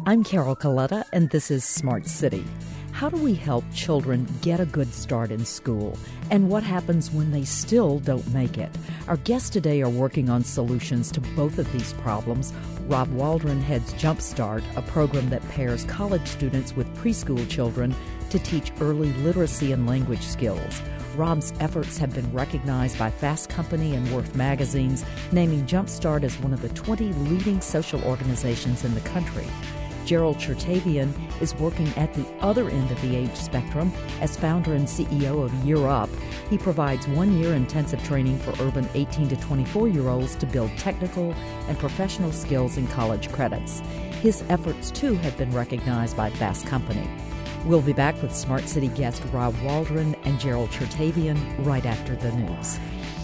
I'm Carol Coletta, and this is Smart City. How do we help children get a good start in school? And what happens when they still don't make it? Our guests today are working on solutions to both of these problems. Rob Waldron heads Jumpstart, a program that pairs college students with preschool children to teach early literacy and language skills. Rob's efforts have been recognized by Fast Company and Worth magazines, naming Jumpstart as one of the 20 leading social organizations in the country. Gerald Chertavian is working at the other end of the age spectrum as founder and CEO of Year Up. He provides one-year intensive training for urban 18 to 24-year-olds to build technical and professional skills and college credits. His efforts, too, have been recognized by Fast Company. We'll be back with Smart City guest Rob Waldron and Gerald Chertavian right after the news.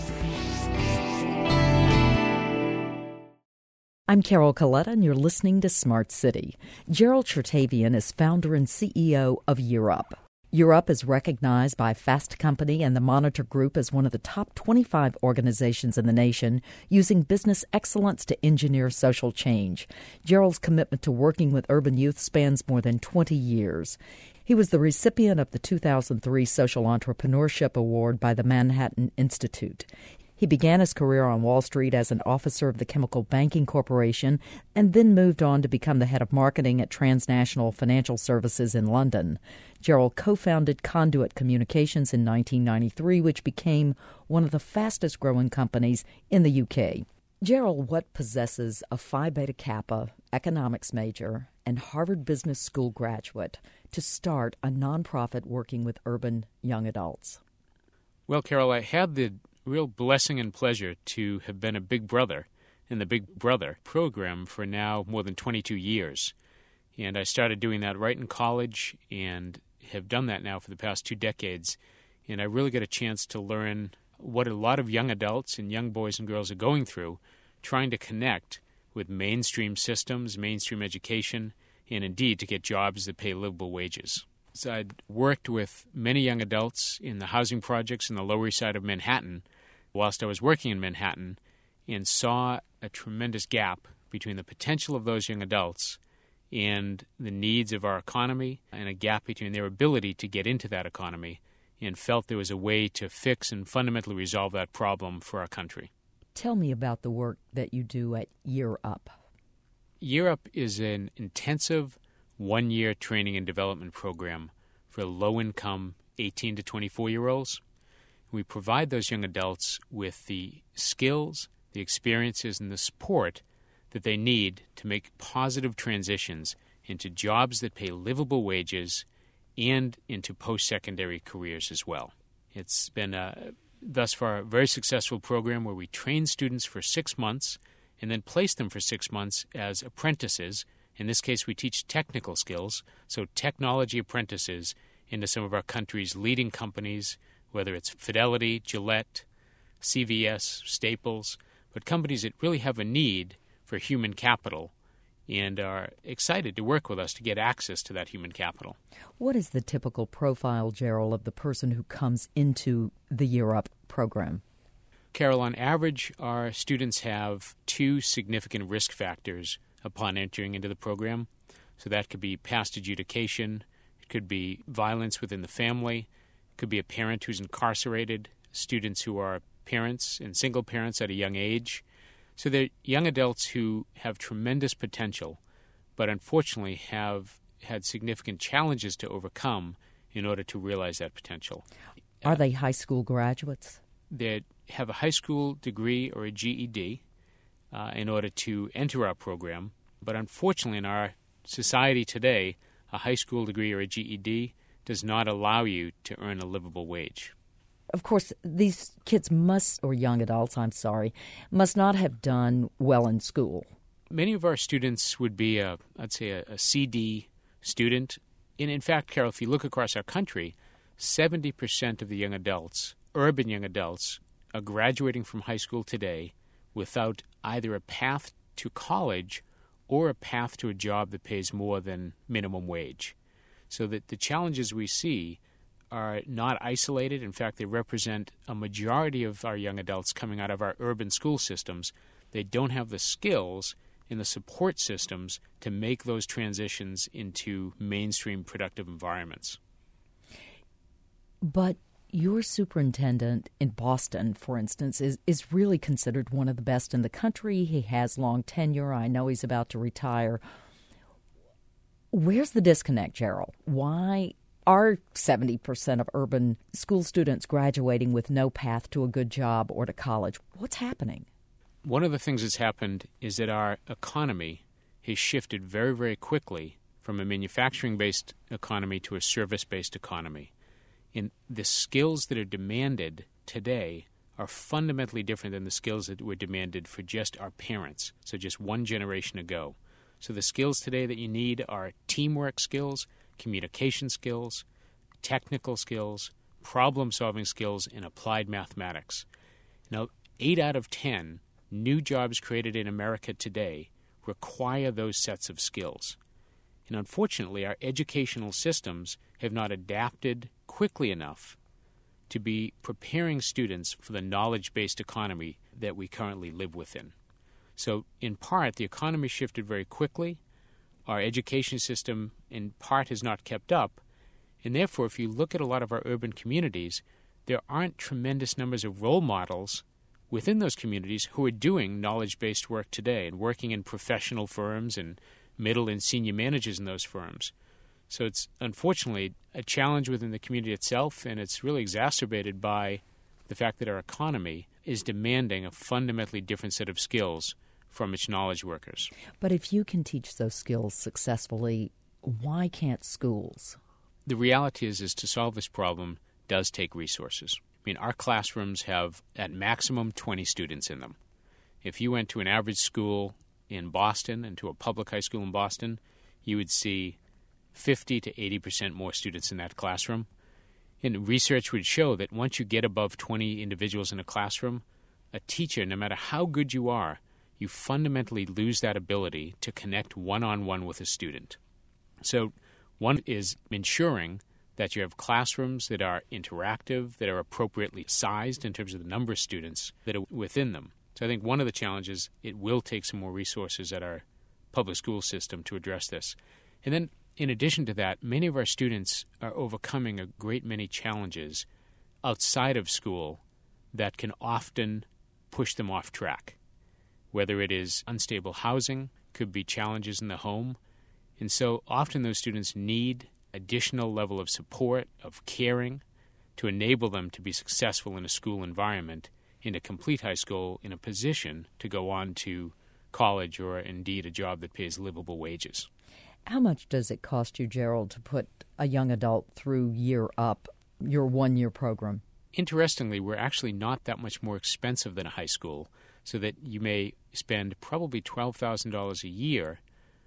I'm Carol Coletta, and you're listening to Smart City. Gerald Chertavian is founder and CEO of Year Up. Year Up is recognized by Fast Company and the Monitor Group as one of the top 25 organizations in the nation using business excellence to engineer social change. Gerald's commitment to working with urban youth spans more than 20 years. He was the recipient of the 2003 Social Entrepreneurship Award by the Manhattan Institute. He began his career on Wall Street as an officer of the Chemical Banking Corporation and then moved on to become the head of marketing at Transnational Financial Services in London. Gerald co-founded Conduit Communications in 1993, which became one of the fastest-growing companies in the UK. Gerald, what possesses a Phi Beta Kappa economics major and Harvard Business School graduate to start a nonprofit working with urban young adults? Well, Carol, I had the real blessing and pleasure to have been a big brother in the Big Brother program for now more than 22 years. And I started doing that right in college and have done that now for the past 2 decades. And I really got a chance to learn what a lot of young adults and young boys and girls are going through, trying to connect with mainstream systems, mainstream education, and indeed to get jobs that pay livable wages. So I'd worked with many young adults in the housing projects in the Lower East Side of Manhattan whilst I was working in Manhattan, and saw a tremendous gap between the potential of those young adults and the needs of our economy, and a gap between their ability to get into that economy, and felt there was a way to fix and fundamentally resolve that problem for our country. Tell me about the work that you do at Year Up. Year Up is an intensive one-year training and development program for low-income 18 to 24-year-olds. We provide those young adults with the skills, the experiences, and the support that they need to make positive transitions into jobs that pay livable wages and into post-secondary careers as well. It's been, thus far, a very successful program where we train students for 6 months and then place them for 6 months as apprentices. In this case, we teach technical skills, so technology apprentices into some of our country's leading companies, whether it's Fidelity, Gillette, CVS, Staples, but companies that really have a need for human capital and are excited to work with us to get access to that human capital. What is the typical profile, Gerald, of the person who comes into the Year Up program? Carol, on average, our students have 2 significant risk factors upon entering into the program. So that could be past adjudication, it could be violence within the family, it could be a parent who's incarcerated, students who are parents and single parents at a young age. So they're young adults who have tremendous potential, but unfortunately have had significant challenges to overcome in order to realize that potential. Are they high school graduates? They have a high school degree or a GED in order to enter our program. But unfortunately, in our society today, a high school degree or a GED does not allow you to earn a livable wage. Of course, these kids must not have done well in school. Many of our students would be, a CD student. And in fact, Carol, if you look across our country, 70% of the young adults, urban young adults, are graduating from high school today without either a path to college or a path to a job that pays more than minimum wage. So that the challenges we see are not isolated. In fact, they represent a majority of our young adults coming out of our urban school systems. They don't have the skills and the support systems to make those transitions into mainstream productive environments. But your superintendent in Boston, for instance, is really considered one of the best in the country. He has long tenure. I know he's about to retire. Where's the disconnect, Gerald? Why are 70% of urban school students graduating with no path to a good job or to college? What's happening? One of the things that's happened is that our economy has shifted very, very quickly from a manufacturing-based economy to a service-based economy. And the skills that are demanded today are fundamentally different than the skills that were demanded for just our parents, so just one generation ago. So the skills today that you need are teamwork skills, communication skills, technical skills, problem-solving skills, and applied mathematics. Now, 8 out of 10 new jobs created in America today require those sets of skills. And unfortunately, our educational systems have not adapted quickly enough to be preparing students for the knowledge-based economy that we currently live within. So, in part, the economy shifted very quickly. Our education system, in part, has not kept up. And therefore, if you look at a lot of our urban communities, there aren't tremendous numbers of role models within those communities who are doing knowledge-based work today and working in professional firms and middle and senior managers in those firms. So it's unfortunately a challenge within the community itself, and it's really exacerbated by the fact that our economy is demanding a fundamentally different set of skills from its knowledge workers. But if you can teach those skills successfully, why can't schools? The reality is to solve this problem does take resources. I mean, our classrooms have at maximum 20 students in them. If you went to an average school in Boston and to a public high school in Boston, you would see 50 to 80% more students in that classroom. And research would show that once you get above 20 individuals in a classroom, a teacher, no matter how good you are, you fundamentally lose that ability to connect one-on-one with a student. So one is ensuring that you have classrooms that are interactive, that are appropriately sized in terms of the number of students that are within them. So I think one of the challenges, it will take some more resources at our public school system to address this. And then in addition to that, many of our students are overcoming a great many challenges outside of school that can often push them off track. Whether it is unstable housing, could be challenges in the home. And so often those students need additional level of support, of caring, to enable them to be successful in a school environment, in a complete high school, in a position to go on to college or indeed a job that pays livable wages. How much does it cost you, Gerald, to put a young adult through Year Up, your one-year program? Interestingly, we're actually not that much more expensive than a high school, so that you may spend probably $12,000 a year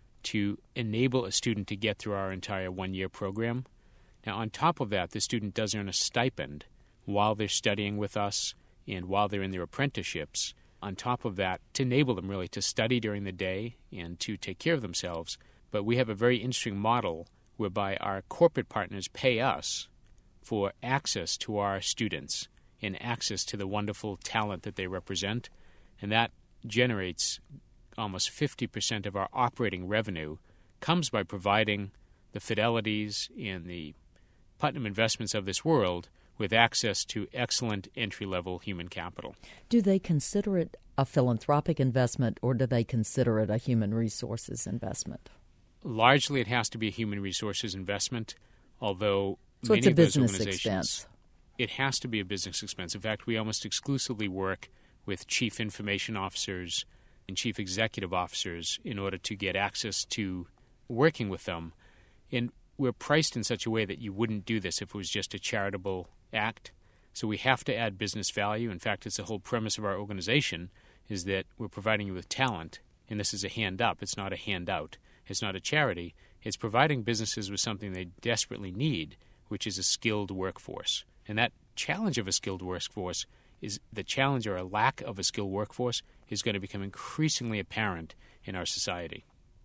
to enable a student to get through our entire one-year program. Now, on top of that, the student does earn a stipend while they're studying with us and while they're in their apprenticeships. On top of that, to enable them really to study during the day and to take care of themselves. But we have a very interesting model whereby our corporate partners pay us for access to our students and access to the wonderful talent that they represent. And that generates almost 50% of our operating revenue comes by providing the Fidelities and the Putnam Investments of this world with access to excellent entry-level human capital. Do they consider it a philanthropic investment, or do they consider it a human resources investment? Largely, it has to be a human resources investment, although so many it's a of those business organizations, expense. It has to be a business expense. In fact, we almost exclusively work with chief information officers and chief executive officers in order to get access to working with them. And we're priced in such a way that you wouldn't do this if it was just a charitable act. So we have to add business value. In fact, it's the whole premise of our organization is that we're providing you with talent, and this is a hand up. It's not a handout. It's not a charity. It's providing businesses with something they desperately need, which is a skilled workforce. And that challenge of a skilled workforce is the challenge or a lack of a skilled workforce is going to become increasingly apparent in our society.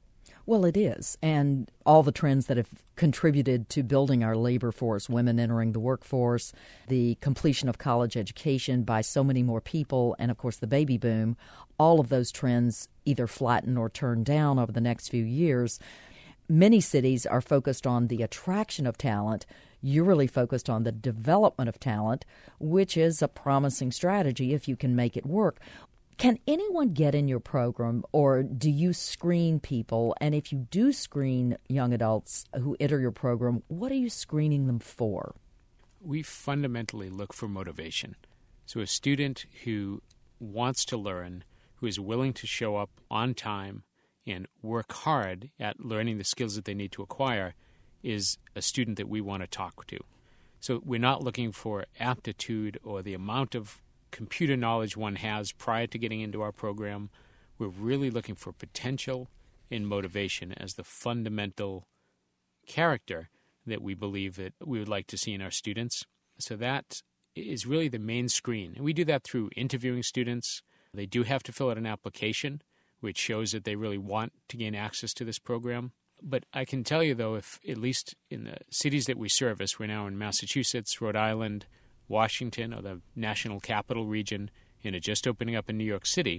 Well, it is. And all the trends that have contributed to building our labor force, women entering the workforce, the completion of college education by so many more people, and of course the baby boom, all of those trends either flatten or turn down over the next few years. Many cities are focused on the attraction of talent. You're really focused on the development of talent, which is a promising strategy if you can make it work. Can anyone get in your program, or do you screen people? And if you do screen young adults who enter your program, what are you screening them for? We fundamentally look for motivation. So a student who wants to learn, who is willing to show up on time and work hard at learning the skills that they need to acquire, is a student that we want to talk to. So we're not looking for aptitude or the amount of computer knowledge one has prior to getting into our program. We're really looking for potential and motivation as the fundamental character that we believe that we would like to see in our students. So that is really the main screen. And we do that through interviewing students. They do have to fill out an application, which shows that they really want to gain access to this program. But I can tell you, though, if at least in the cities that we service, we're now in Massachusetts, Rhode Island, Washington, or the national capital region, and are just opening up in New York City,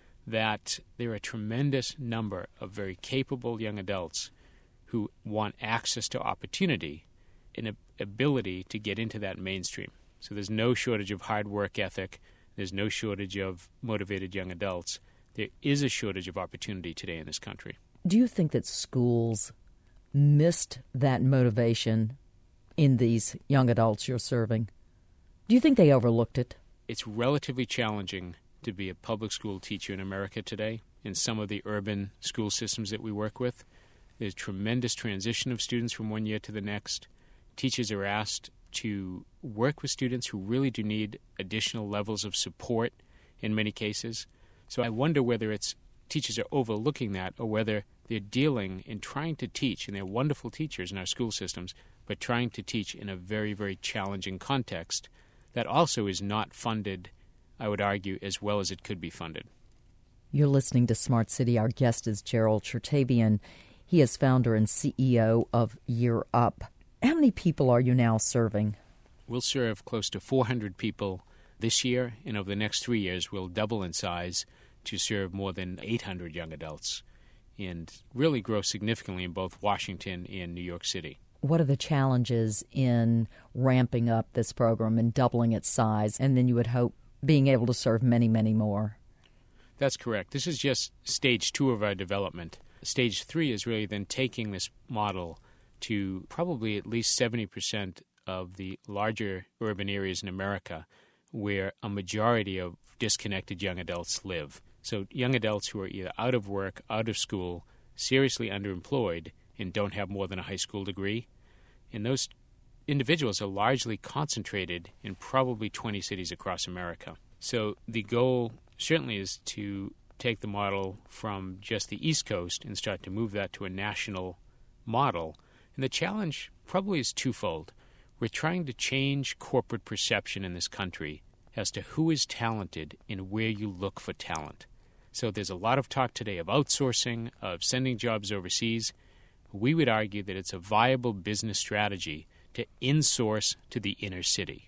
that there are a tremendous number of very capable young adults who want access to opportunity and ability to get into that mainstream. So there's no shortage of hard work ethic. There's no shortage of motivated young adults. There is a shortage of opportunity today in this country. Do you think that schools missed that motivation in these young adults you're serving? Do you think they overlooked it? It's relatively challenging to be a public school teacher in America today in some of the urban school systems that we work with. There's tremendous transition of students from one year to the next. Teachers are asked to work with students who really do need additional levels of support in many cases. So I wonder whether it's teachers are overlooking that or whether they're dealing and trying to teach, and they're wonderful teachers in our school systems, but trying to teach in a very, very challenging context that also is not funded, I would argue, as well as it could be funded. You're listening to Smart City. Our guest is Gerald Chertavian. He is founder and CEO of Year Up. How many people are you now serving? We'll serve close to 400 people this year, and over the next 3 years, we'll double in size to serve more than 800 young adults and really grow significantly in both Washington and New York City. What are the challenges in ramping up this program and doubling its size, and then you would hope being able to serve many, many more? That's correct. This is just stage 2 of our development. Stage 3 is really then taking this model to probably at least 70% of the larger urban areas in America where a majority of disconnected young adults live. So young adults who are either out of work, out of school, seriously underemployed, and don't have more than a high school degree. And those individuals are largely concentrated in probably 20 cities across America. So the goal certainly is to take the model from just the East Coast and start to move that to a national model. And the challenge probably is twofold. We're trying to change corporate perception in this country as to who is talented and where you look for talent. So there's a lot of talk today of outsourcing, of sending jobs overseas. We would argue that it's a viable business strategy to insource to the inner city.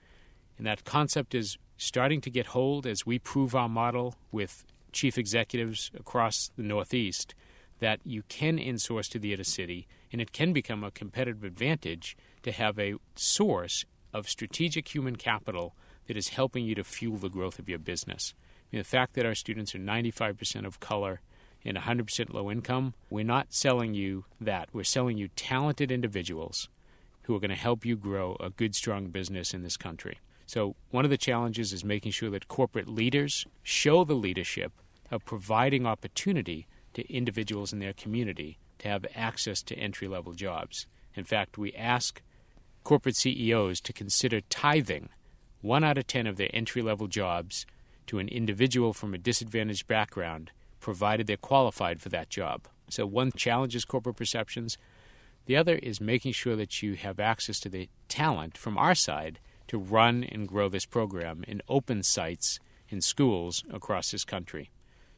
And that concept is starting to get hold as we prove our model with chief executives across the Northeast that you can insource to the inner city, and it can become a competitive advantage to have a source of strategic human capital that is helping you to fuel the growth of your business. I mean, the fact that our students are 95% of color and 100% low income, we're not selling you that. We're selling you talented individuals who are going to help you grow a good, strong business in this country. So one of the challenges is making sure that corporate leaders show the leadership of providing opportunity to individuals in their community to have access to entry-level jobs. In fact, we ask corporate CEOs to consider tithing 1 out of 10 of their entry-level jobs to an individual from a disadvantaged background, provided they're qualified for that job. So one challenge is corporate perceptions. The other is making sure that you have access to the talent from our side to run and grow this program in open sites in schools across this country.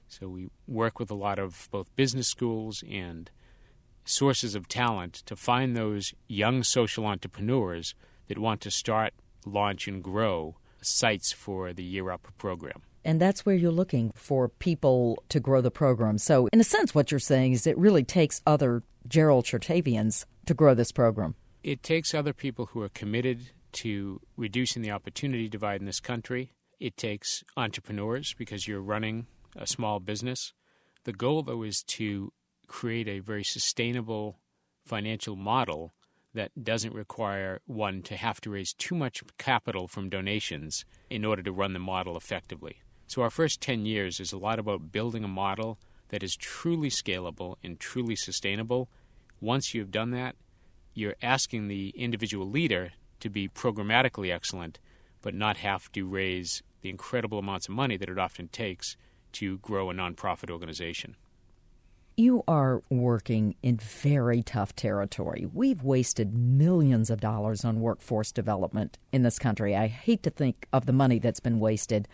So we work with a lot of both business schools and sources of talent to find those young social entrepreneurs that want to start, launch, and grow sites for the Year Up program. And that's where you're looking for people to grow the program. So in a sense, what you're saying is it really takes other Gerald Chertavians to grow this program. It takes other people who are committed to reducing the opportunity divide in this country. It takes entrepreneurs because you're running a small business. The goal, though, is to create a very sustainable financial model that doesn't require one to have to raise too much capital from donations in order to run the model effectively. So our first 10 years is a lot about building a model that is truly scalable and truly sustainable. Once you've done that, you're asking the individual leader to be programmatically excellent, but not have to raise the incredible amounts of money that it often takes to grow a nonprofit organization. You are working in very tough territory. We've wasted millions of dollars on workforce development in this country. I hate to think of the money that's been wasted.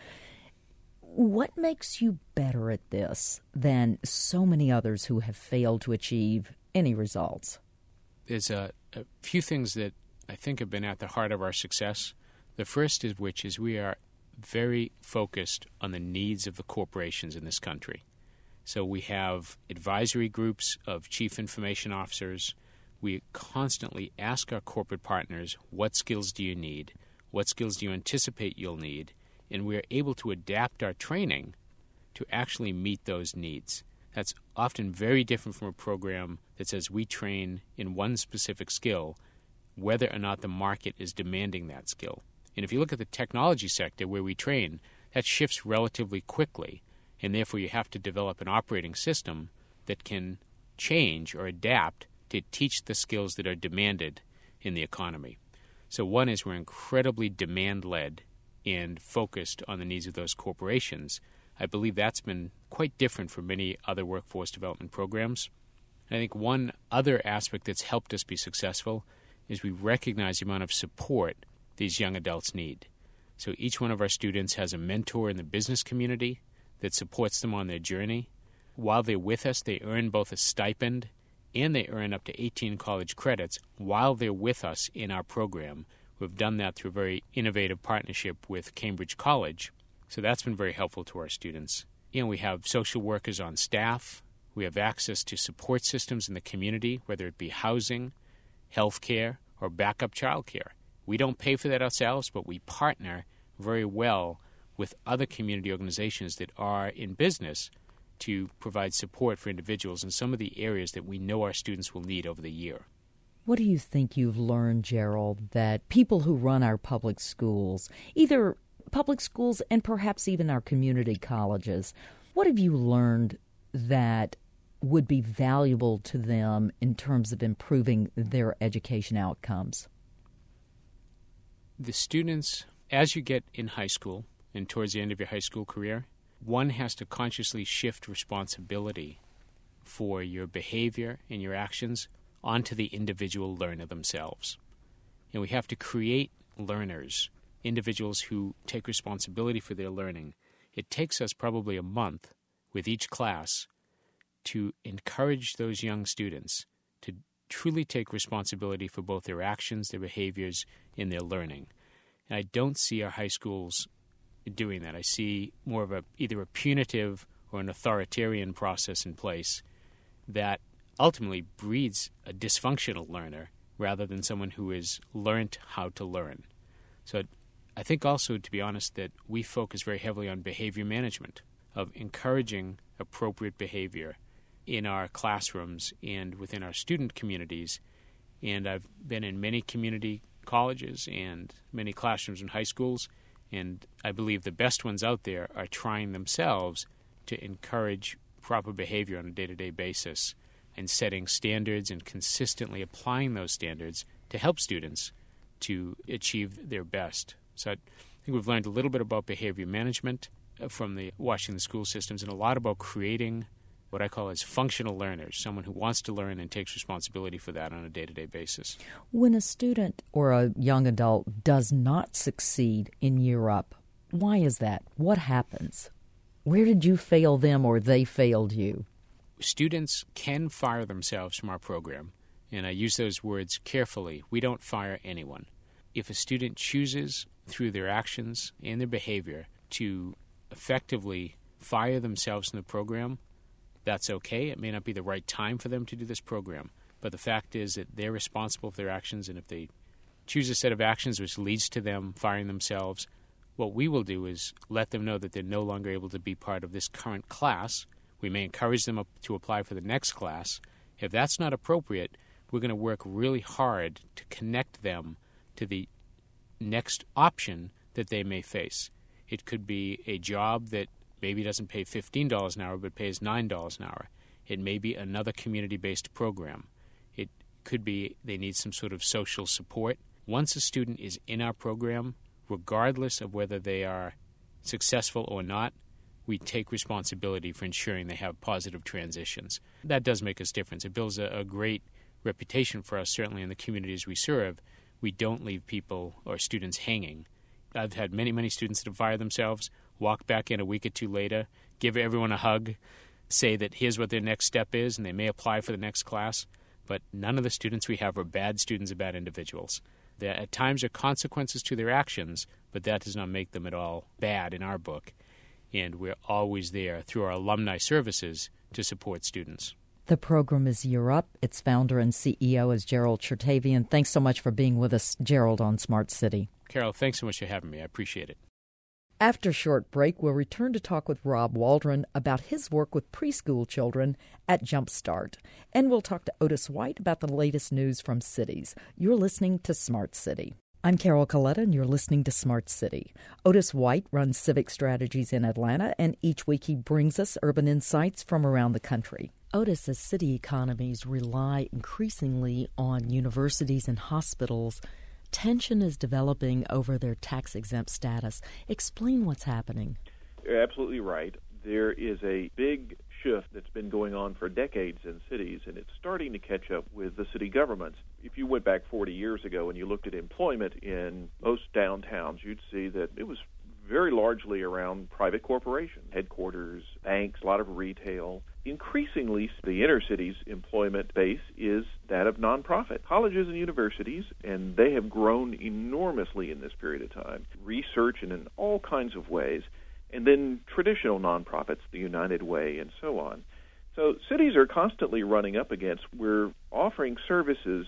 What makes you better at this than so many others who have failed to achieve any results? There's a few things that I think have been at the heart of our success. The first of which is we are very focused on the needs of the corporations in this country. So we have advisory groups of chief information officers. We constantly ask our corporate partners, what skills do you need? What skills do you anticipate you'll need? And we are able to adapt our training to actually meet those needs. That's often very different from a program that says we train in one specific skill, whether or not the market is demanding that skill. And if you look at the technology sector where we train, that shifts relatively quickly, and therefore you have to develop an operating system that can change or adapt to teach the skills that are demanded in the economy. So one is we're incredibly demand-led and focused on the needs of those corporations. I believe that's been quite different from many other workforce development programs. And I think one other aspect that's helped us be successful is we recognize the amount of support these young adults need. So each one of our students has a mentor in the business community that supports them on their journey. While they're with us, they earn both a stipend and they earn up to 18 college credits while they're with us in our program. We've done that through a very innovative partnership with Cambridge College. So that's been very helpful to our students. And we have social workers on staff. We have access to support systems in the community, whether it be housing, health care, or backup child care. We don't pay for that ourselves, but we partner very well with other community organizations that are in business to provide support for individuals in some of the areas that we know our students will need over the year. What do you think you've learned, Gerald, that people who run our public schools, either public schools and perhaps even our community colleges, what have you learned that would be valuable to them in terms of improving their education outcomes? The students, as you get in high school and towards the end of your high school career, one has to consciously shift responsibility for your behavior and your actions onto the individual learner themselves. And we have to create learners, individuals who take responsibility for their learning. It takes us probably a month with each class to encourage those young students to truly take responsibility for both their actions, their behaviors, and their learning. And I don't see our high schools doing that. I see more of either a punitive or an authoritarian process in place that ultimately breeds a dysfunctional learner rather than someone who has learned how to learn. So I think also, to be honest, that we focus very heavily on behavior management, of encouraging appropriate behavior in our classrooms and within our student communities. And I've been in many community colleges and many classrooms in high schools, and I believe the best ones out there are trying themselves to encourage proper behavior on a day-to-day basis and setting standards and consistently applying those standards to help students to achieve their best. So I think we've learned a little bit about behavior management from the Washington school systems and a lot about creating what I call as functional learners, someone who wants to learn and takes responsibility for that on a day-to-day basis. When a student or a young adult does not succeed in Year Up, why is that? What happens? Where did you fail them or they failed you? Students can fire themselves from our program, and I use those words carefully. We don't fire anyone. If a student chooses, through their actions and their behavior, to effectively fire themselves from the program, that's okay. It may not be the right time for them to do this program, but the fact is that they're responsible for their actions, and if they choose a set of actions which leads to them firing themselves, what we will do is let them know that they're no longer able to be part of this current class. We may encourage them to apply for the next class. If that's not appropriate, we're going to work really hard to connect them to the next option that they may face. It could be a job that maybe doesn't pay $15 an hour but pays $9 an hour. It may be another community-based program. It could be they need some sort of social support. Once a student is in our program, regardless of whether they are successful or not, we take responsibility for ensuring they have positive transitions. That does make us different. It builds a great reputation for us, certainly in the communities we serve. We don't leave people or students hanging. I've had many students that have fired themselves, walk back in a week or two later, give everyone a hug, say that here's what their next step is, and they may apply for the next class. But none of the students we have are bad students or bad individuals. There at times are consequences to their actions, but that does not make them at all bad in our book. And we're always there through our alumni services to support students. The program is Year Up. Its founder and CEO is Gerald Chertavian. Thanks so much for being with us, Gerald, on Smart City. Carol, thanks so much for having me. I appreciate it. After a short break, we'll return to talk with Rob Waldron about his work with preschool children at Jumpstart. And we'll talk to Otis White about the latest news from cities. You're listening to Smart City. I'm Carol Coletta, and you're listening to Smart City. Otis White runs Civic Strategies in Atlanta, and each week he brings us urban insights from around the country. Otis, as city economies rely increasingly on universities and hospitals, tension is developing over their tax-exempt status. Explain what's happening. You're absolutely right. There is a big shift that's been going on for decades in cities, and it's starting to catch up with the city governments. If you went back 40 years ago and you looked at employment in most downtowns, you'd see that it was very largely around private corporations, headquarters, banks, a lot of retail. Increasingly, the inner city's employment base is that of nonprofit colleges and universities, and they have grown enormously in this period of time. Research and in all kinds of ways, and then traditional nonprofits, the United Way, and so on. So cities are constantly running up against, we're offering services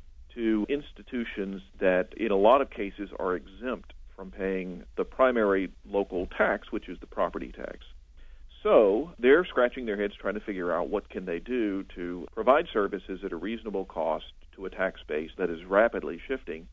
to institutions that in a lot of cases are exempt from paying the primary local tax, which is the property tax. So they're scratching their heads trying to figure out what can they do to provide services at a reasonable cost to a tax base that is rapidly shifting.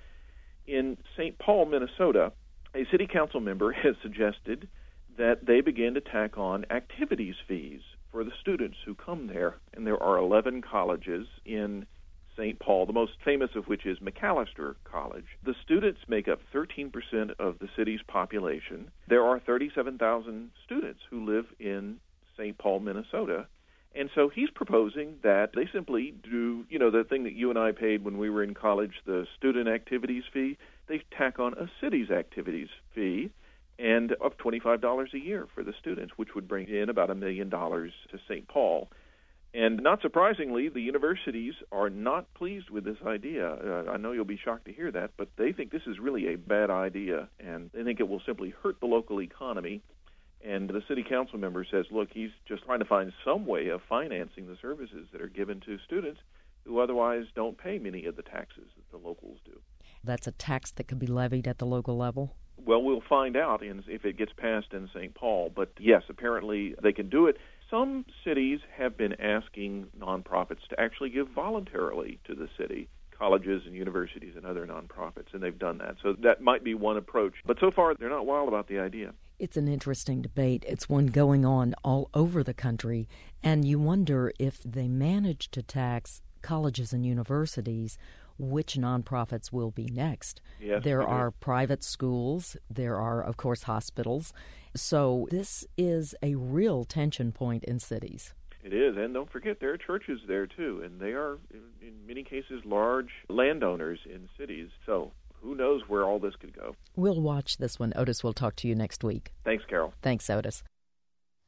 In St. Paul, Minnesota, a city council member has suggested that they begin to tack on activities fees for the students who come there. And there are 11 colleges in St. Paul, the most famous of which is Macalester College. The students make up 13% of the city's population. There are 37,000 students who live in St. Paul, Minnesota. And so he's proposing that they simply do, the thing that you and I paid when we were in college, the student activities fee. They tack on a city's activities fee and of $25 a year for the students, which would bring in about $1 million to St. Paul. And not surprisingly, the universities are not pleased with this idea. I know you'll be shocked to hear that, but they think this is really a bad idea, and they think it will simply hurt the local economy. And the city council member says, look, he's just trying to find some way of financing the services that are given to students who otherwise don't pay many of the taxes that the locals do. That's a tax that could be levied at the local level? Well, we'll find out if it gets passed in St. Paul. But yes, apparently they can do it. Some cities have been asking nonprofits to actually give voluntarily to the city, colleges and universities and other nonprofits, and they've done that. So that might be one approach. But so far, they're not wild about the idea. It's an interesting debate. It's one going on all over the country, and you wonder if they manage to tax colleges and universities, which nonprofits will be next. Yes, there are private schools. There are, of course, hospitals. So this is a real tension point in cities. It is, and don't forget there are churches there, too, and they are, in many cases, large landowners in cities. So who knows where all this could go. We'll watch this one. Otis, we'll talk to you next week. Thanks, Carol. Thanks, Otis.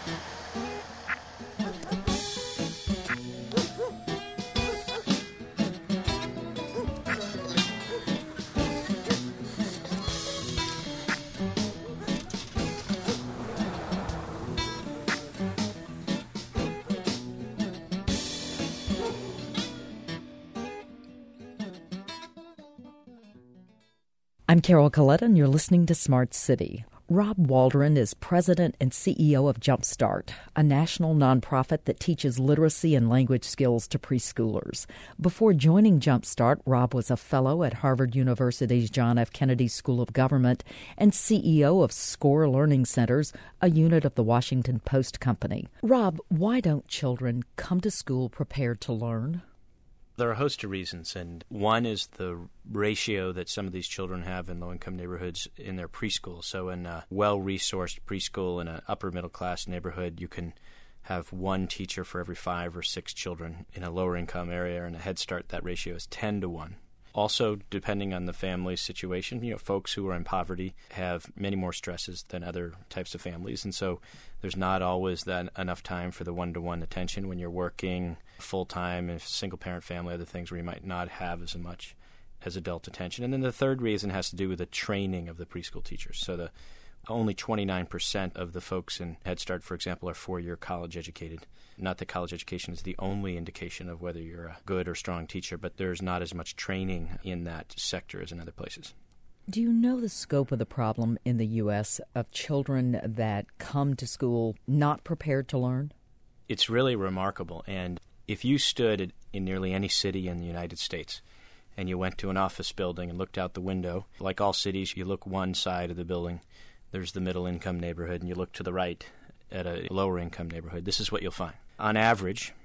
I'm Carol Coletta, and you're listening to Smart City. Rob Waldron is president and CEO of Jumpstart, a national nonprofit that teaches literacy and language skills to preschoolers. Before joining Jumpstart, Rob was a fellow at Harvard University's John F. Kennedy School of Government and CEO of SCORE Learning Centers, a unit of the Washington Post Company. Rob, why don't children come to school prepared to learn? There are a host of reasons, and one is the ratio that some of these children have in low-income neighborhoods in their preschool. So in a well-resourced preschool in an upper-middle-class neighborhood, you can have one teacher for every 5 or 6 children. In a lower-income area or in a Head Start, that ratio is 10 to 1. Also, depending on the family's situation, folks who are in poverty have many more stresses than other types of families, and so there's not always enough time for the one-to-one attention when you're working full-time, if single-parent family, other things where you might not have as much as adult attention. And then the third reason has to do with the training of the preschool teachers. So only 29% of the folks in Head Start, for example, are 4-year college educated. Not that college education is the only indication of whether you're a good or strong teacher, but there's not as much training in that sector as in other places. Do you know the scope of the problem in the U.S. of children that come to school not prepared to learn? It's really remarkable. And if you stood in nearly any city in the United States and you went to an office building and looked out the window, like all cities, you look one side of the building, there's the middle-income neighborhood, and you look to the right at a lower-income neighborhood, this is what you'll find. On average,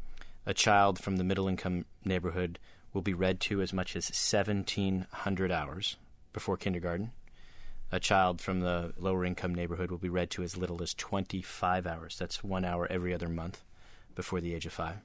a child from the middle-income neighborhood will be read to as much as 1,700 hours before kindergarten. A child from the lower-income neighborhood will be read to as little as 25 hours. That's 1 hour every other month before the age of 5.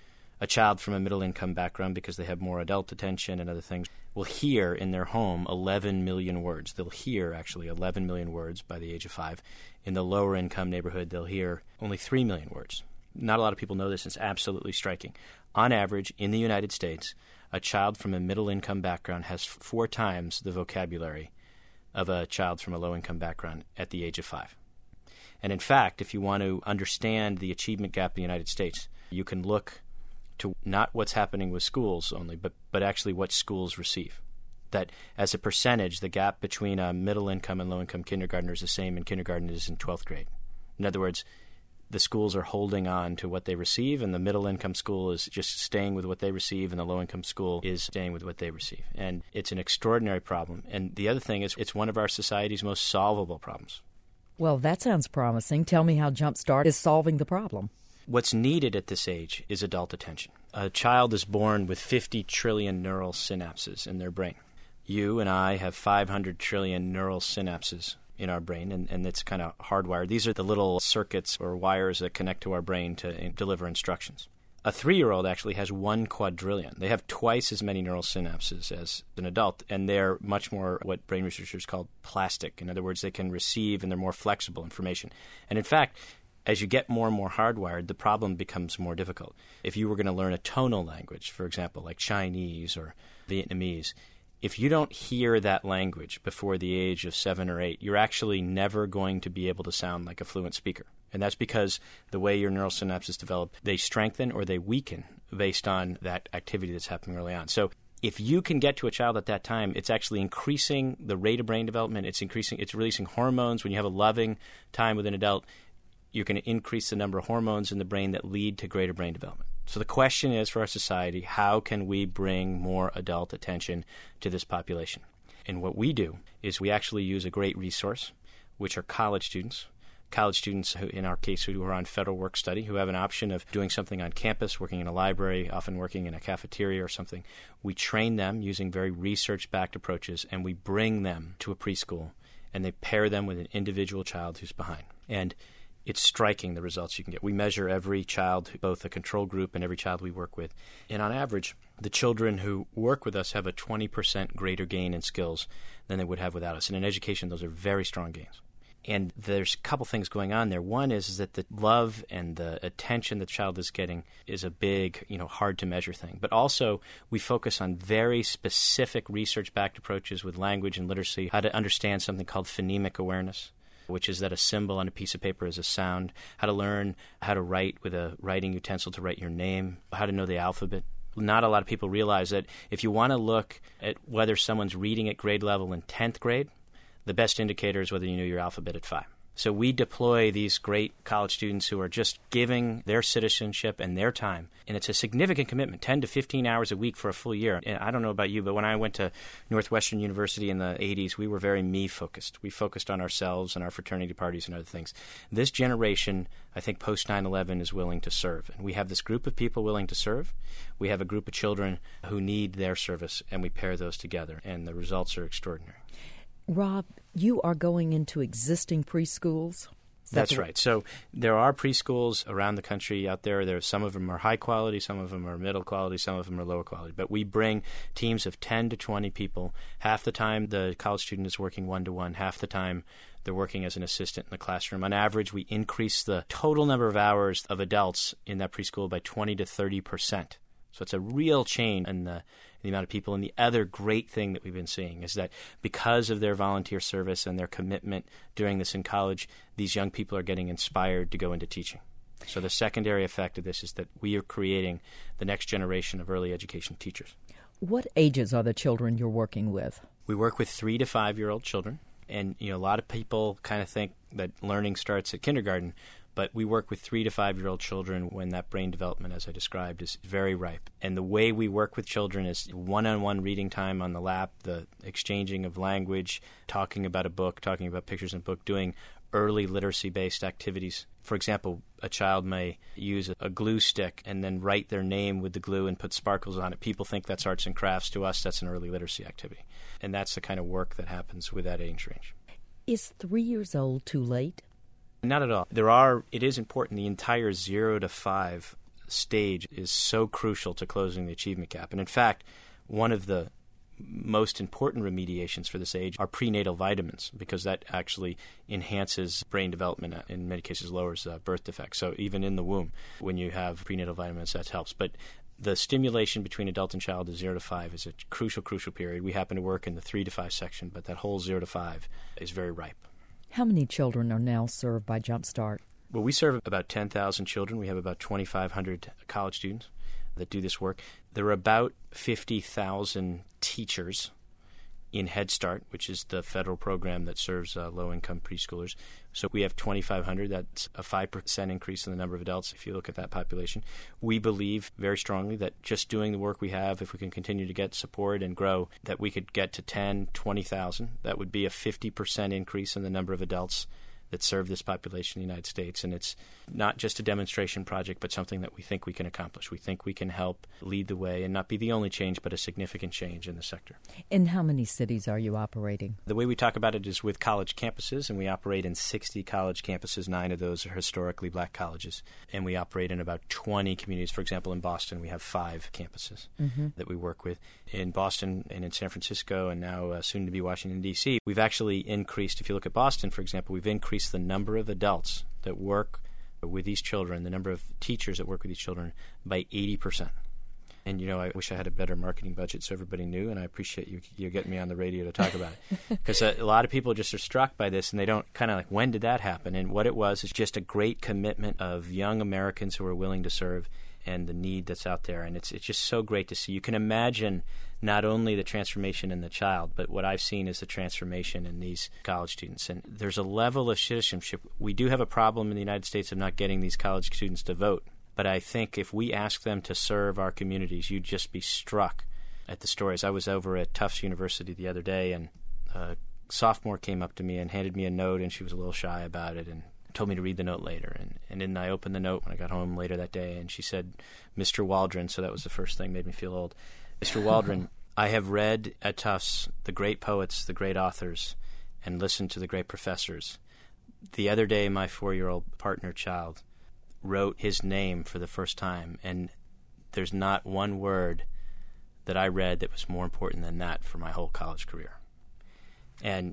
A child from a middle-income background, because they have more adult attention and other things, will hear in their home 11 million words. They'll hear, actually, 11 million words by the age of 5. In the lower-income neighborhood, they'll hear only 3 million words. Not a lot of people know this. It's absolutely striking. On average, in the United States, a child from a middle-income background has 4 times the vocabulary of a child from a low-income background at the age of 5. And in fact, if you want to understand the achievement gap in the United States, you can look to not what's happening with schools only, but actually what schools receive. That as a percentage, the gap between a middle-income and low-income kindergartner is the same in kindergarten as in 12th grade. In other words, the schools are holding on to what they receive, and the middle-income school is just staying with what they receive, and the low-income school is staying with what they receive. And it's an extraordinary problem. And the other thing is it's one of our society's most solvable problems. Well, that sounds promising. Tell me how Jumpstart is solving the problem. What's needed at this age is adult attention. A child is born with 50 trillion neural synapses in their brain. You and I have 500 trillion neural synapses in our brain, and it's kind of hardwired. These are the little circuits or wires that connect to our brain to deliver instructions. A 3-year-old actually has 1 quadrillion. They have twice as many neural synapses as an adult, and they're much more what brain researchers call plastic. In other words, they can receive and they're more flexible information. And in fact, as you get more and more hardwired, the problem becomes more difficult. If you were going to learn a tonal language, for example, like Chinese or Vietnamese, if you don't hear that language before the age of 7 or 8, you're actually never going to be able to sound like a fluent speaker. And that's because the way your neural synapses develop, they strengthen or they weaken based on that activity that's happening early on. So if you can get to a child at that time, it's actually increasing the rate of brain development. It's releasing hormones. When you have a loving time with an adult, you can increase the number of hormones in the brain that lead to greater brain development. So the question is for our society, how can we bring more adult attention to this population? And what we do is we actually use a great resource, which are college students who, in our case, who are on federal work study, who have an option of doing something on campus, working in a library, often working in a cafeteria or something. We train them using very research-backed approaches, and we bring them to a preschool, and they pair them with an individual child who's behind. And it's striking the results you can get. We measure every child, both a control group and every child we work with. And on average, the children who work with us have a 20% greater gain in skills than they would have without us. And in education, those are very strong gains. And there's a couple things going on there. One is that the love and the attention the child is getting is a big, hard-to-measure thing. But also, we focus on very specific research-backed approaches with language and literacy, how to understand something called phonemic awareness, which is that a symbol on a piece of paper is a sound, how to learn how to write with a writing utensil to write your name, how to know the alphabet. Not a lot of people realize that if you want to look at whether someone's reading at grade level in 10th grade, the best indicator is whether you know your alphabet at 5. So we deploy these great college students who are just giving their citizenship and their time. And it's a significant commitment, 10 to 15 hours a week for a full year. And I don't know about you, but when I went to Northwestern University in the 80s, we were very me-focused. We focused on ourselves and our fraternity parties and other things. This generation, I think post 9/11, is willing to serve. And we have this group of people willing to serve. We have a group of children who need their service, and we pair those together. And the results are extraordinary. Rob, you are going into existing preschools? That's right. So there are preschools around the country out there. Some of them are high quality, some of them are middle quality, some of them are lower quality. But we bring teams of 10 to 20 people. Half the time the college student is working one-to-one. Half the time they're working as an assistant in the classroom. On average, we increase the total number of hours of adults in that preschool by 20 to 30%. So it's a real change in the amount of people. And the other great thing that we've been seeing is that because of their volunteer service and their commitment doing this in college, these young people are getting inspired to go into teaching. So the secondary effect of this is that we are creating the next generation of early education teachers. What ages are the children you're working with? We work with 3 to 5-year-old children. And, a lot of people kind of think that learning starts at kindergarten. But we work with 3 to 5-year-old children when that brain development, as I described, is very ripe. And the way we work with children is one-on-one reading time on the lap, the exchanging of language, talking about a book, talking about pictures in a book, doing early literacy-based activities. For example, a child may use a glue stick and then write their name with the glue and put sparkles on it. People think that's arts and crafts. To us, that's an early literacy activity. And that's the kind of work that happens with that age range. Is 3 years old too late? Not at all. It is important. The entire 0 to 5 stage is so crucial to closing the achievement gap. And in fact, one of the most important remediations for this age are prenatal vitamins, because that actually enhances brain development, in many cases lowers birth defects. So even in the womb, when you have prenatal vitamins, that helps. But the stimulation between adult and child of 0 to 5 is a crucial period. We happen to work in the 3 to 5 section, but that whole 0 to 5 is very ripe. How many children are now served by Jumpstart? Well, we serve about 10,000 children. We have about 2,500 college students that do this work. There are about 50,000 teachers in Head Start, which is the federal program that serves low-income preschoolers. So we have 2,500. That's a 5% increase in the number of adults if you look at that population. We believe very strongly that just doing the work we have, if we can continue to get support and grow, that we could get to 10, 20,000. That would be a 50% increase in the number of adults that serve this population in the United States. And it's not just a demonstration project, but something that we think we can accomplish. We think we can help lead the way and not be the only change, but a significant change in the sector. In how many cities are you operating? The way we talk about it is with college campuses, and we operate in 60 college campuses. 9 of those are historically black colleges. And we operate in about 20 communities. For example, in Boston, we have 5 campuses that we work with. In Boston and in San Francisco and now soon to be Washington, D.C., we've actually increased, if you look at Boston, for example, we've increased the number of adults that work with these children, the number of teachers that work with these children, by 80%. And, I wish I had a better marketing budget so everybody knew, and I appreciate you getting me on the radio to talk about it. Because a lot of people just are struck by this, and they don't kind of like, when did that happen? And what it was is just a great commitment of young Americans who are willing to serve and the need that's out there. And it's just so great to see. You can imagine not only the transformation in the child, but what I've seen is the transformation in these college students. And there's a level of citizenship. We do have a problem in the United States of not getting these college students to vote. But I think if we ask them to serve our communities, you'd just be struck at the stories. I was over at Tufts University the other day, and a sophomore came up to me and handed me a note, and she was a little shy about it and told me to read the note later. And then I opened the note when I got home later that day, and she said, Mr. Waldron, so that was the first thing, made me feel old. Mr. Waldron, I have read at Tufts the great poets, the great authors, and listened to the great professors. The other day, my 4-year-old partner child wrote his name for the first time, and there's not one word that I read that was more important than that for my whole college career. And,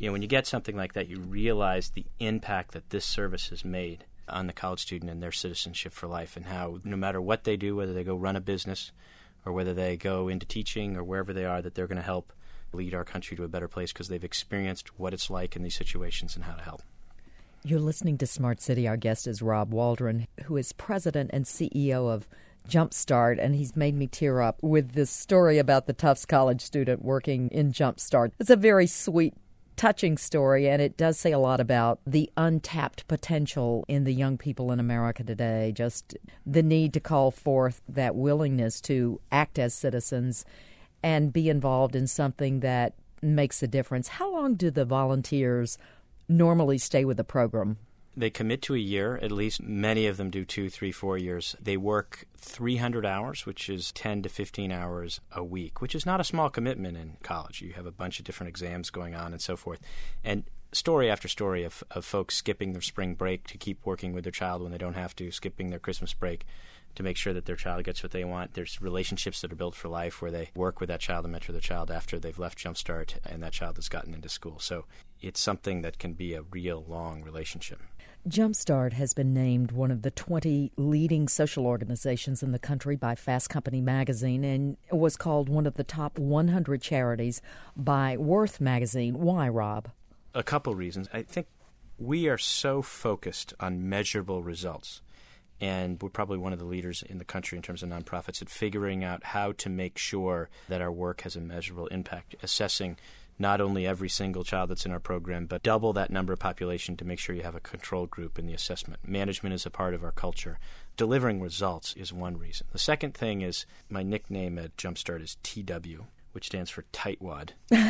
when you get something like that, you realize the impact that this service has made on the college student and their citizenship for life, and how no matter what they do, whether they go run a business or whether they go into teaching or wherever they are, that they're going to help lead our country to a better place because they've experienced what it's like in these situations and how to help. You're listening to Smart City. Our guest is Rob Waldron, who is president and CEO of Jumpstart, and he's made me tear up with this story about the Tufts College student working in Jumpstart. It's a very sweet, touching story, and it does say a lot about the untapped potential in the young people in America today, just the need to call forth that willingness to act as citizens and be involved in something that makes a difference. How long do the volunteers normally stay with the program? They commit to a year, at least. Many of them do 2, 3, 4 years. They work 300 hours, which is 10 to 15 hours a week, which is not a small commitment in college. You have a bunch of different exams going on and so forth. And story after story of folks skipping their spring break to keep working with their child when they don't have to, skipping their Christmas break to make sure that their child gets what they want. There's relationships that are built for life where they work with that child and mentor the child after they've left Jumpstart and that child has gotten into school. So it's something that can be a real long relationship. Jumpstart has been named one of the 20 leading social organizations in the country by Fast Company magazine and was called one of the top 100 charities by Worth magazine. Why, Rob? A couple reasons. I think we are so focused on measurable results, and we're probably one of the leaders in the country in terms of nonprofits at figuring out how to make sure that our work has a measurable impact, assessing not only every single child that's in our program, but double that number of population to make sure you have a control group in the assessment. Management is a part of our culture. Delivering results is one reason. The second thing is my nickname at Jumpstart is TW, which stands for Tightwad.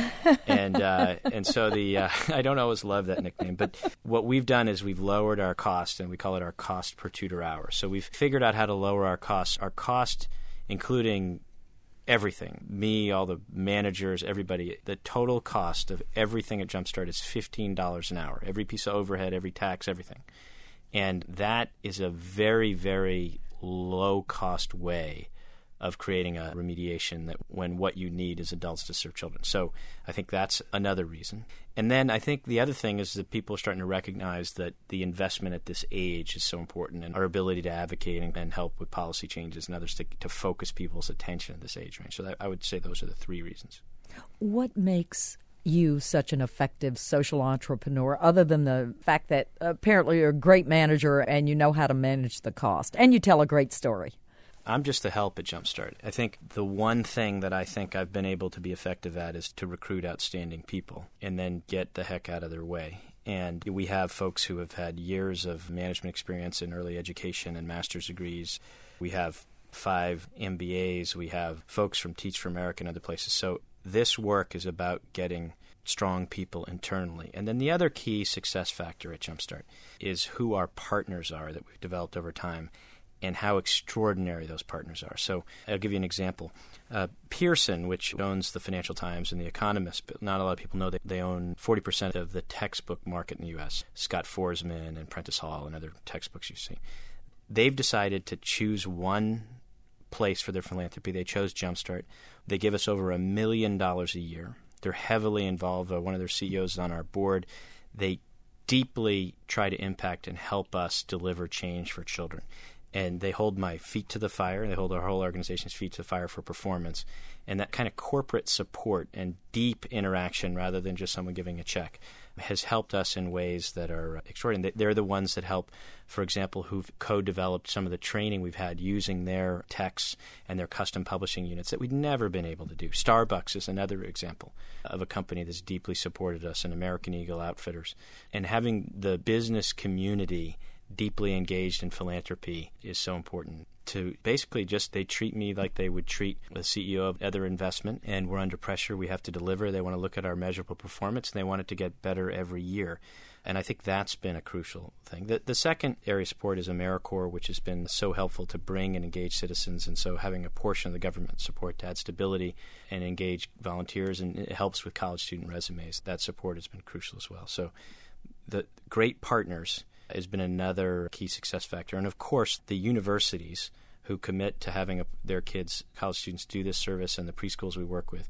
and so I don't always love that nickname, but what we've done is we've lowered our cost, and we call it our cost per tutor hour. So we've figured out how to lower our cost, including everything, me, all the managers, everybody. The total cost of everything at Jumpstart is $15 an hour. Every piece of overhead, every tax, everything. And that is a very, very low-cost way of creating a remediation that when what you need is adults to serve children. So I think that's another reason. And then I think the other thing is that people are starting to recognize that the investment at this age is so important, and our ability to advocate and help with policy changes and others to focus people's attention at this age range. So I would say those are the three reasons. What makes you such an effective social entrepreneur, other than the fact that apparently you're a great manager and you know how to manage the cost and you tell a great story? I'm just the help at Jumpstart. I think the one thing that I think I've been able to be effective at is to recruit outstanding people and then get the heck out of their way. And we have folks who have had years of management experience in early education and master's degrees. We have 5 MBAs. We have folks from Teach for America and other places. So this work is about getting strong people internally. And then the other key success factor at Jumpstart is who our partners are that we've developed over time, and how extraordinary those partners are. So I'll give you an example. Pearson, which owns the Financial Times and The Economist, but not a lot of people know that they own 40% of the textbook market in the U.S. Scott Forsman and Prentice Hall and other textbooks you see. They've decided to choose one place for their philanthropy. They chose Jumpstart. They give us over $1 million a year. They're heavily involved. One of their CEOs is on our board. They deeply try to impact and help us deliver change for children. And they hold my feet to the fire. They hold our whole organization's feet to the fire for performance. And that kind of corporate support and deep interaction rather than just someone giving a check has helped us in ways that are extraordinary. They're the ones that help, for example, who've co-developed some of the training we've had using their techs and their custom publishing units that we'd never been able to do. Starbucks is another example of a company that's deeply supported us, and American Eagle Outfitters. And having the business community deeply engaged in philanthropy is so important. To basically just, they treat me like they would treat the CEO of other investment, and we're under pressure. We have to deliver. They want to look at our measurable performance, and they want it to get better every year. And I think that's been a crucial thing. The second area of support is AmeriCorps, which has been so helpful to bring and engage citizens, and so having a portion of the government support to add stability and engage volunteers, and it helps with college student resumes. That support has been crucial as well. So the great partners has been another key success factor. And, of course, the universities who commit to having their kids, college students, do this service, and the preschools we work with,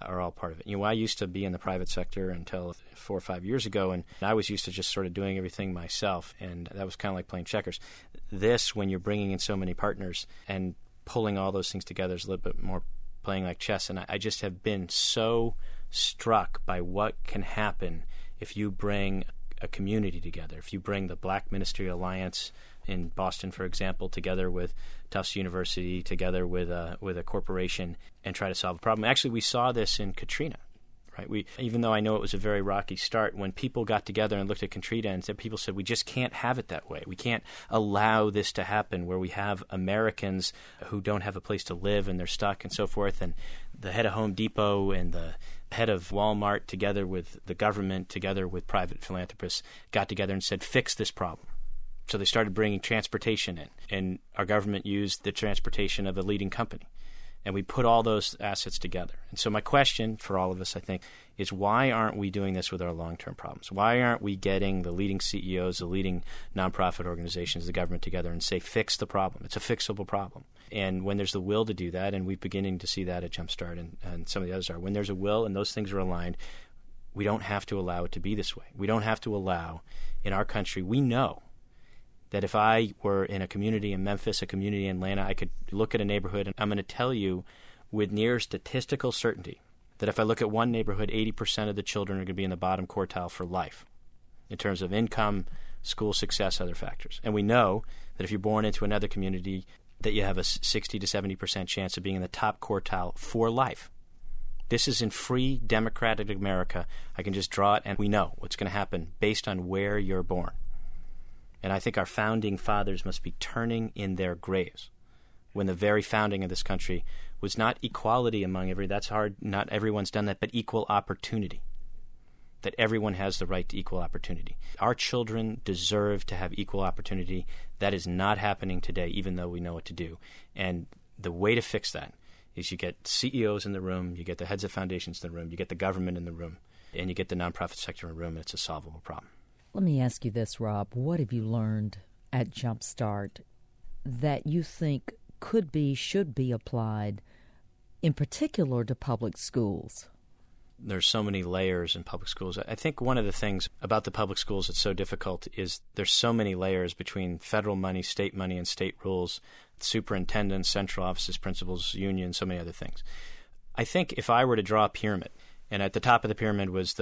are all part of it. I used to be in the private sector until 4 or 5 years ago, and I was used to just sort of doing everything myself, and that was kind of like playing checkers. This, when you're bringing in so many partners and pulling all those things together, is a little bit more playing like chess, and I just have been so struck by what can happen if you bring a community together, if you bring the Black Ministerial Alliance in Boston, for example, together with Tufts University, together with a corporation, and try to solve a problem. Actually, we saw this in Katrina, right? Even though I know it was a very rocky start, when people got together and looked at Katrina and people said, we just can't have it that way. We can't allow this to happen where we have Americans who don't have a place to live and they're stuck and so forth. And the head of Home Depot and the head of Walmart, together with the government, together with private philanthropists, got together and said, fix this problem. So they started bringing transportation in, and our government used the transportation of a leading company. And we put all those assets together. And so my question for all of us, I think, is why aren't we doing this with our long-term problems? Why aren't we getting the leading CEOs, the leading nonprofit organizations, the government together and say, fix the problem? It's a fixable problem. And when there's the will to do that, and we're beginning to see that at Jumpstart and some of the others are, when there's a will and those things are aligned, we don't have to allow it to be this way. We don't have to allow, in our country, we know that if I were in a community in Memphis, a community in Atlanta, I could look at a neighborhood, and I'm going to tell you with near statistical certainty that if I look at one neighborhood, 80% of the children are going to be in the bottom quartile for life in terms of income, school success, other factors. And we know that if you're born into another community, that you have a 60 to 70% chance of being in the top quartile for life. This is in free democratic America. I can just draw it, and we know what's going to happen based on where you're born. And I think our founding fathers must be turning in their graves when the very founding of this country was not equality among that's hard, not everyone's done that, but equal opportunity, that everyone has the right to equal opportunity. Our children deserve to have equal opportunity. That is not happening today, even though we know what to do. And the way to fix that is you get CEOs in the room, you get the heads of foundations in the room, you get the government in the room, and you get the nonprofit sector in the room, and it's a solvable problem. Let me ask you this, Rob. What have you learned at Jumpstart that you think should be applied, in particular to public schools? There's so many layers in public schools. I think one of the things about the public schools that's so difficult is there's so many layers between federal money, and state rules, superintendents, central offices, principals, unions, so many other things. I think if I were to draw a pyramid, and at the top of the pyramid was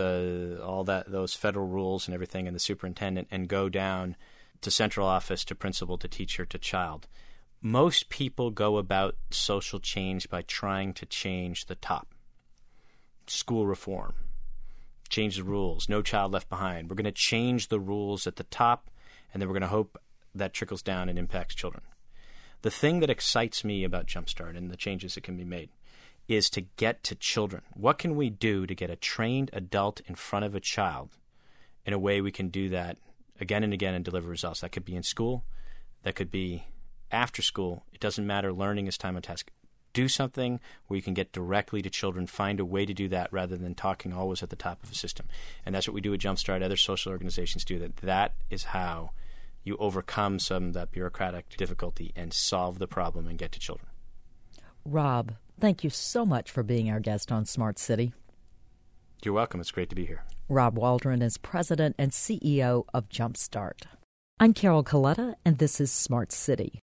those federal rules and everything, and the superintendent, and go down to central office, to principal, to teacher, to child. Most people go about social change by trying to change the top. School reform, change the rules, no child left behind. We're going to change the rules at the top, and then we're going to hope that trickles down and impacts children. The thing that excites me about Jumpstart and the changes that can be made is to get to children. What can we do to get a trained adult in front of a child in a way we can do that again and again and deliver results? That could be in school. That could be after school. It doesn't matter. Learning is time on task. Do something where you can get directly to children. Find a way to do that rather than talking always at the top of a system. And that's what we do at Jumpstart. Other social organizations do that. That is how you overcome some of that bureaucratic difficulty and solve the problem and get to children. Rob, thank you so much for being our guest on Smart City. You're welcome. It's great to be here. Rob Waldron is President and CEO of Jumpstart. I'm Carol Coletta, and this is Smart City.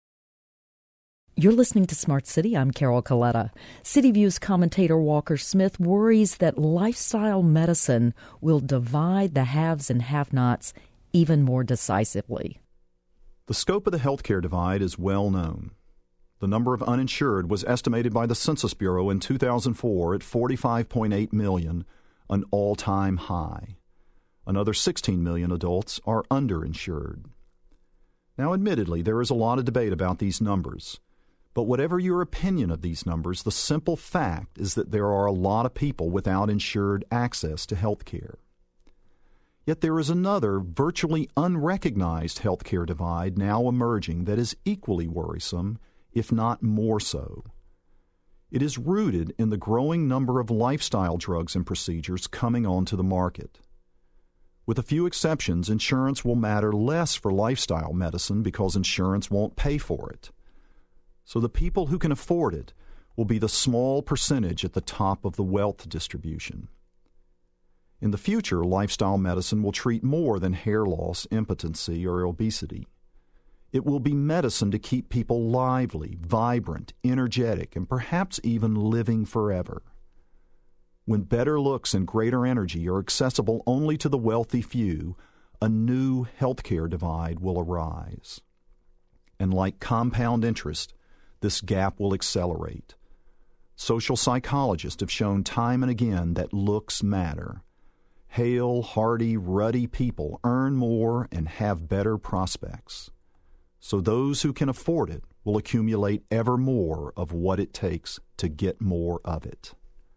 You're listening to Smart City. I'm Carol Coletta. CityView's commentator Walker Smith worries that lifestyle medicine will divide the haves and have-nots even more decisively. The scope of the healthcare divide is well known. The number of uninsured was estimated by the Census Bureau in 2004 at 45.8 million, an all-time high. Another 16 million adults are underinsured. Now, admittedly, there is a lot of debate about these numbers. But whatever your opinion of these numbers, the simple fact is that there are a lot of people without insured access to health care. Yet there is another virtually unrecognized health care divide now emerging that is equally worrisome, if not more so. It is rooted in the growing number of lifestyle drugs and procedures coming onto the market. With a few exceptions, insurance will matter less for lifestyle medicine because insurance won't pay for it. So the people who can afford it will be the small percentage at the top of the wealth distribution. In the future, lifestyle medicine will treat more than hair loss, impotency, or obesity. It will be medicine to keep people lively, vibrant, energetic, and perhaps even living forever. When better looks and greater energy are accessible only to the wealthy few, a new healthcare divide will arise. And like compound interest, this gap will accelerate. Social psychologists have shown time and again that looks matter. Hale, hearty, ruddy people earn more and have better prospects. So those who can afford it will accumulate ever more of what it takes to get more of it.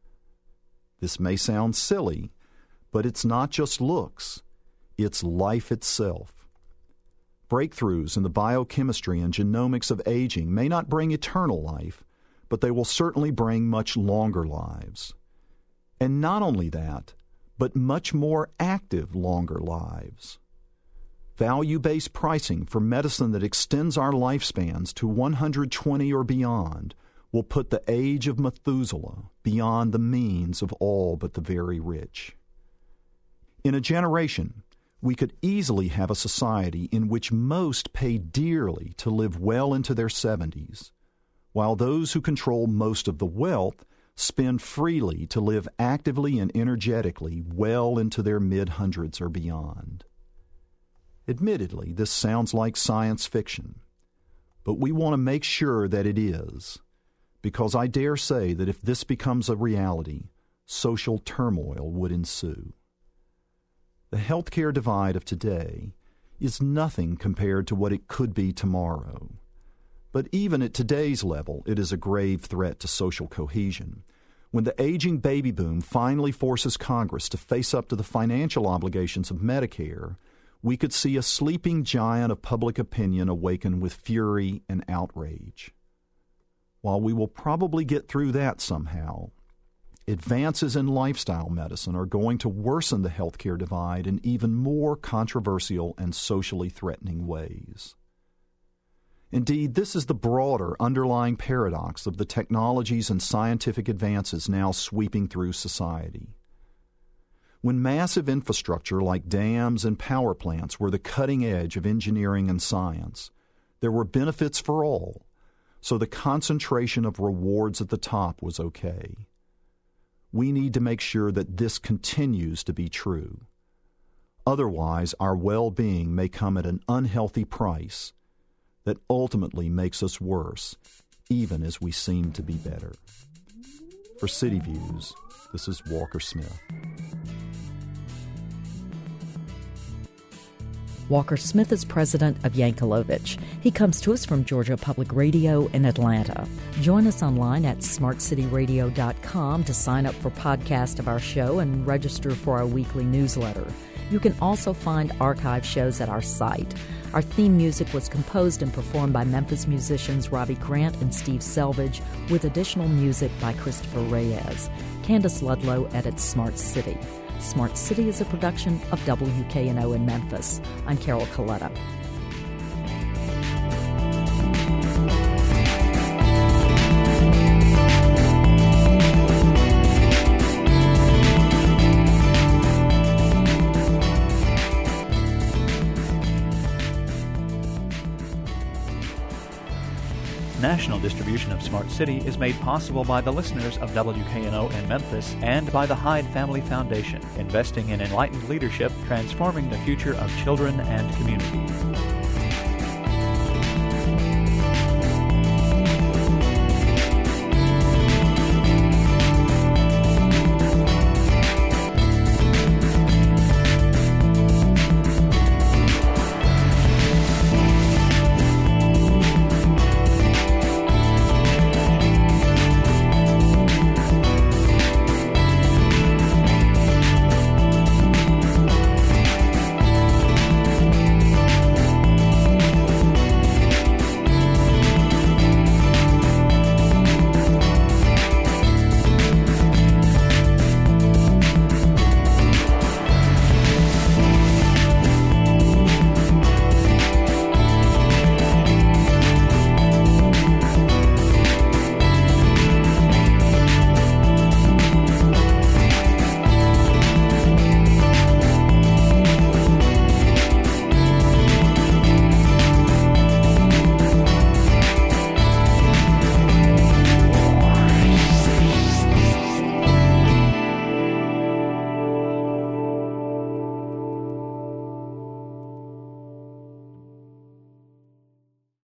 This may sound silly, but it's not just looks. It's life itself. Breakthroughs in the biochemistry and genomics of aging may not bring eternal life, but they will certainly bring much longer lives. And not only that, but much more active longer lives. Value-based pricing for medicine that extends our lifespans to 120 or beyond will put the age of Methuselah beyond the means of all but the very rich. In a generation, we could easily have a society in which most pay dearly to live well into their 70s, while those who control most of the wealth spend freely to live actively and energetically well into their mid-hundreds or beyond. Admittedly, this sounds like science fiction, but we want to make sure that it is, because I dare say that if this becomes a reality, social turmoil would ensue. The healthcare divide of today is nothing compared to what it could be tomorrow. But even at today's level, it is a grave threat to social cohesion. When the aging baby boom finally forces Congress to face up to the financial obligations of Medicare, we could see a sleeping giant of public opinion awaken with fury and outrage. While we will probably get through that somehow, advances in lifestyle medicine are going to worsen the healthcare divide in even more controversial and socially threatening ways. Indeed, this is the broader underlying paradox of the technologies and scientific advances now sweeping through society. When massive infrastructure like dams and power plants were the cutting edge of engineering and science, there were benefits for all, so the concentration of rewards at the top was okay. We need to make sure that this continues to be true. Otherwise, our well-being may come at an unhealthy price that ultimately makes us worse, even as we seem to be better. For City Views, this is Walker Smith. Walker Smith is president of Yankelovich. He comes to us from Georgia Public Radio in Atlanta. Join us online at smartcityradio.com to sign up for podcast of our show and register for our weekly newsletter. You can also find archive shows at our site. Our theme music was composed and performed by Memphis musicians Robbie Grant and Steve Selvage, with additional music by Christopher Reyes. Candace Ludlow edits Smart City. Smart City is a production of WKNO in Memphis. I'm Carol Coletta. National distribution of Smart City is made possible by the listeners of WKNO in Memphis and by the Hyde Family Foundation, investing in enlightened leadership, transforming the future of children and community.